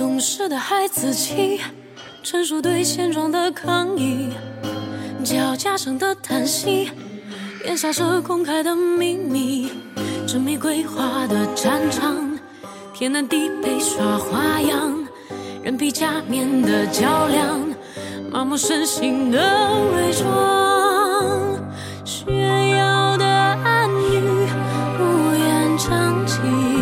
懂事的孩子气，成熟对现状的抗议，脚架上的叹息，眼下是公开的秘密。这玫瑰花的战场，天南地北耍花样，人皮假面的较量，麻木身形的伪装，炫耀的暗语，乌烟瘴气。